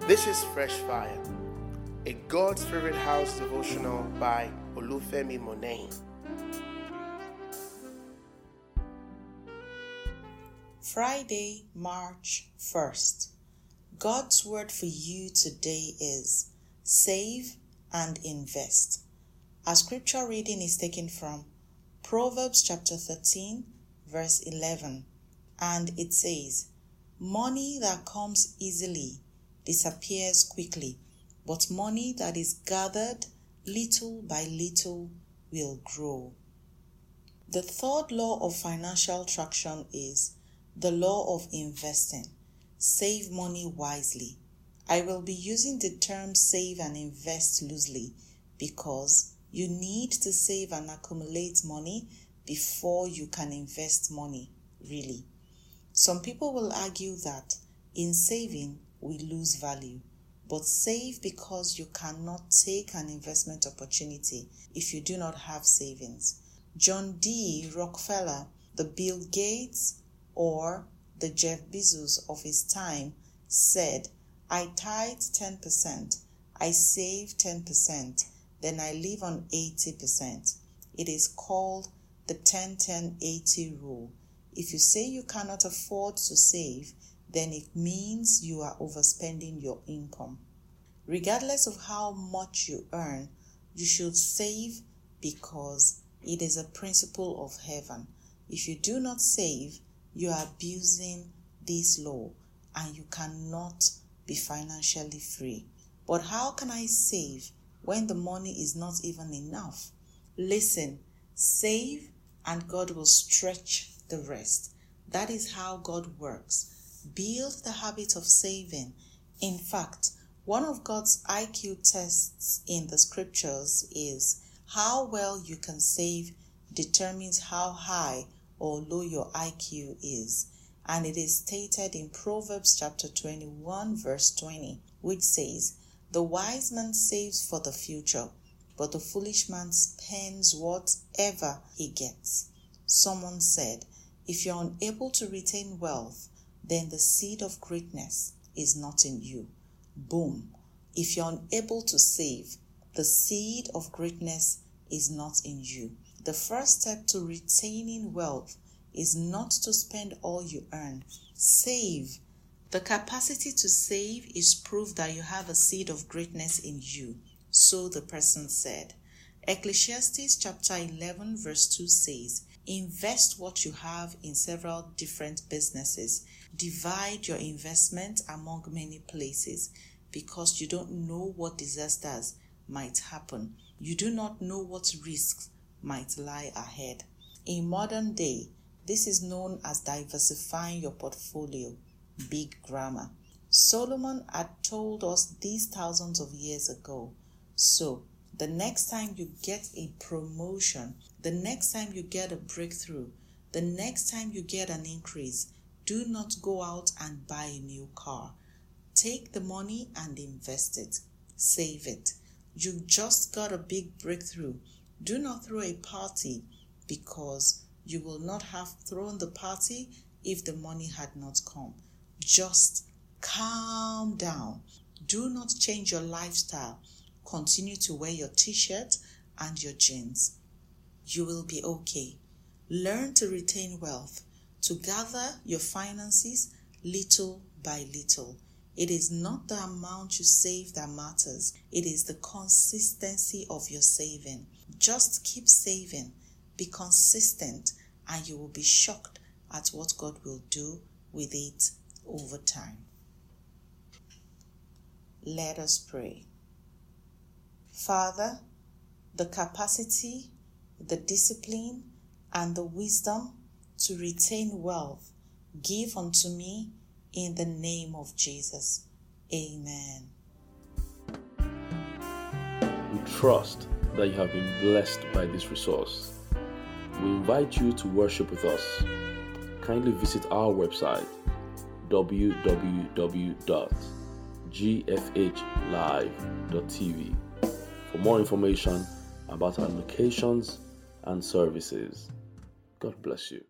This is Fresh Fire, a God's Favorite House devotional by Olufemi Monet. Friday, March 1st. God's word for you today is save and invest. Our scripture reading is taken from Proverbs chapter 13, verse 11, and it says, "Money that comes easily disappears quickly, but money that is gathered little by little will grow." The third law of financial traction is the law of investing. Save money wisely. I will be using the term save and invest loosely because you need to save and accumulate money before you can invest money, really. Some people will argue that in saving, we lose value, but save because you cannot take an investment opportunity if you do not have savings. John D. Rockefeller, the Bill Gates, or the Jeff Bezos of his time said, "I tithe 10%, I save 10%, then I live on 80%. It is called the 10-10-80 rule. If you say you cannot afford to save, then it means you are overspending your income. Regardless of how much you earn, you should save because it is a principle of heaven. If you do not save, you are abusing this law and you cannot be financially free. But how can I save when the money is not even enough? Listen, save and God will stretch the rest. That is how God works. Build the habit of saving. In fact, one of God's IQ tests in the scriptures is how well you can save determines how high or low your IQ is. And it is stated in Proverbs chapter 21 verse 20, which says, "The wise man saves for the future, but the foolish man spends whatever he gets." Someone said, if you're unable to retain wealth, then the seed of greatness is not in you. Boom. If you're unable to save, the seed of greatness is not in you. The first step to retaining wealth is not to spend all you earn. Save. The capacity to save is proof that you have a seed of greatness in you. So the person said. Ecclesiastes chapter 11 verse 2 says, "Invest what you have in several different businesses. Divide your investment among many places because you don't know what disasters might happen. You do not know what risks might lie ahead." In modern day, this is known as diversifying your portfolio. Big grammar. Solomon had told us these thousands of years ago. So, the next time you get a promotion, the next time you get a breakthrough, the next time you get an increase, do not go out and buy a new car. Take the money and invest it. Save it. You just got a big breakthrough. Do not throw a party because you will not have thrown the party if the money had not come. Just calm down. Do not change your lifestyle. Continue to wear your t-shirt and your jeans. You will be okay. Learn to retain wealth, to gather your finances little by little. It is not the amount you save that matters. It is the consistency of your saving. Just keep saving. Be consistent and you will be shocked at what God will do with it over time. Let us pray. Father, the capacity, the discipline, and the wisdom to retain wealth, give unto me in the name of Jesus. Amen. We trust that you have been blessed by this resource. We invite you to worship with us. Kindly visit our website www.gfhlive.tv for more information about our locations and services. God bless you.